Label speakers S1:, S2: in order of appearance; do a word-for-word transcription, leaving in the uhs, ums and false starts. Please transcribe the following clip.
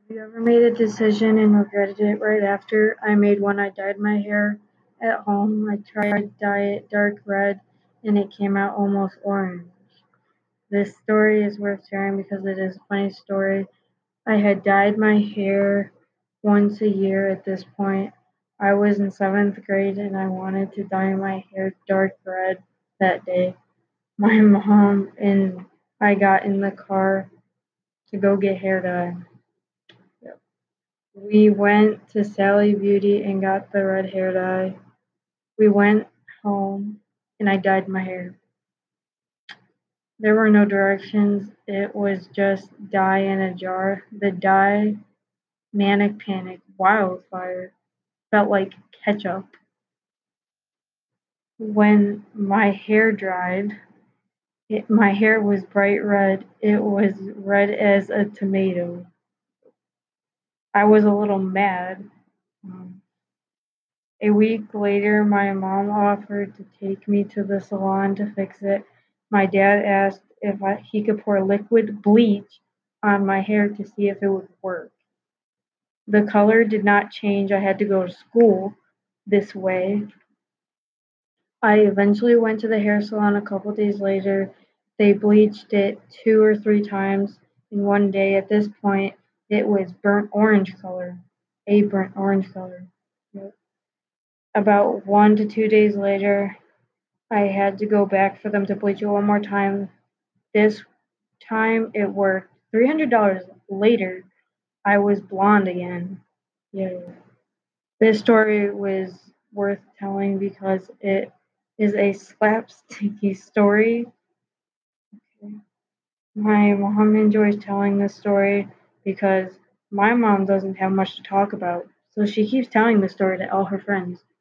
S1: Have you ever made a decision and regretted it right after? I made one. I dyed my hair at home. I tried to dye it dark red and it came out almost orange. This story is worth sharing because it is a funny story. I had dyed my hair once a year at this point. I was in seventh grade and I wanted to dye my hair dark red that day. My mom and I got in the car to go get hair dye. We went to Sally Beauty and got the red hair dye. We went home and I dyed my hair. There were no directions. It was just dye in a jar. The dye, manic panic, wildfire, felt like ketchup. When my hair dried, it, my hair was bright red. It was red as a tomato. I was a little mad. Um, A week later, my mom offered to take me to the salon to fix it. My dad asked if I, he could pour liquid bleach on my hair to see if it would work. The color did not change. I had to go to school this way. I eventually went to the hair salon a couple days later. They bleached it two or three times in one day. At this point, it was burnt orange color, a burnt orange color. About one to two days later, I had to go back for them to bleach it one more time. This time it worked. three hundred dollars later, I was blonde again. Yeah. This story was worth telling because it is a slapsticky story. My mom enjoys telling this story because my mom doesn't have much to talk about. So she keeps telling the story to all her friends.